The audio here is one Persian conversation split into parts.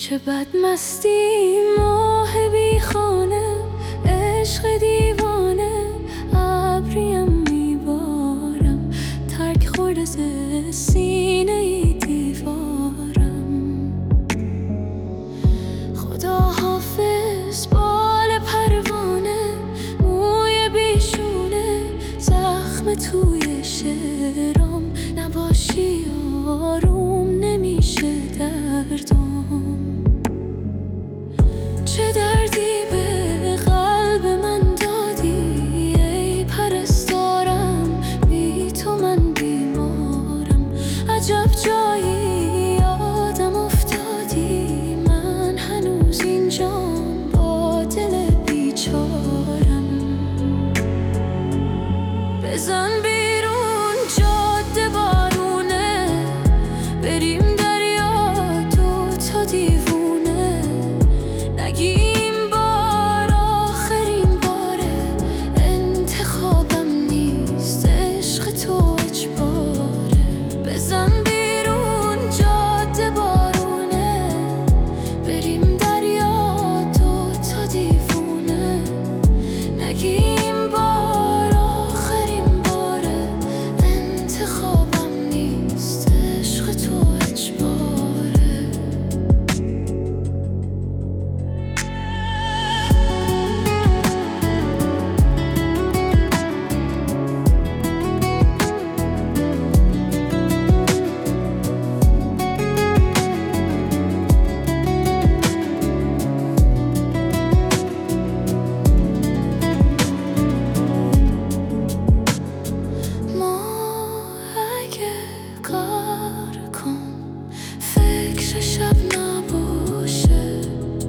چه بدمستی ماه بی خانه، عشق دیوانه ابریم میبارم، ترک خورده ز سینه ای دیوارم. خدا حافظ بال پروانه، موی بیشونه زخم توی شعرام، نباشی آروم نمیشه دردم. چه دردی به قلب من دادی ای پرستارم، بی تو من بیمارم، عجب جایی یادم افتادی، من هنوز اینجام با دل بیچارم. بزن بیرون جاده بارونه، بریم دریا دوتا دیوونه، نگیم بار آخرین باره، انتخابم نیست عشق تو اجباره. بزن بیرون جاده بارونه، بریم دریا دوتا دیوونه، نگیم بار آخرین باره، انتخابم نیست عشق تو اجباره. کار کن فکر شب نباشه،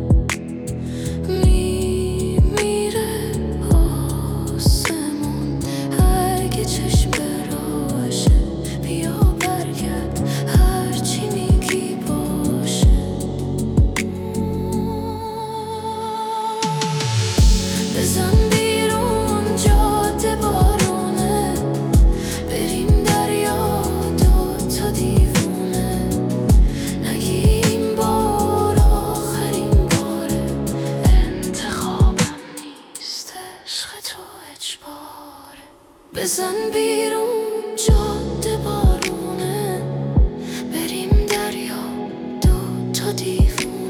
میمیره آسمون اگه چشم براشه، بیا برگرد هرچی میگی باشه. بزن بیرون جاده بارونه، بریم دریا دوتا دیوونه، نگیم بار آخرین باره، انتخابم نیست عشق تو اجباره. بزن بیرون جاده بارونه، بریم دریا دوتا دیوونه.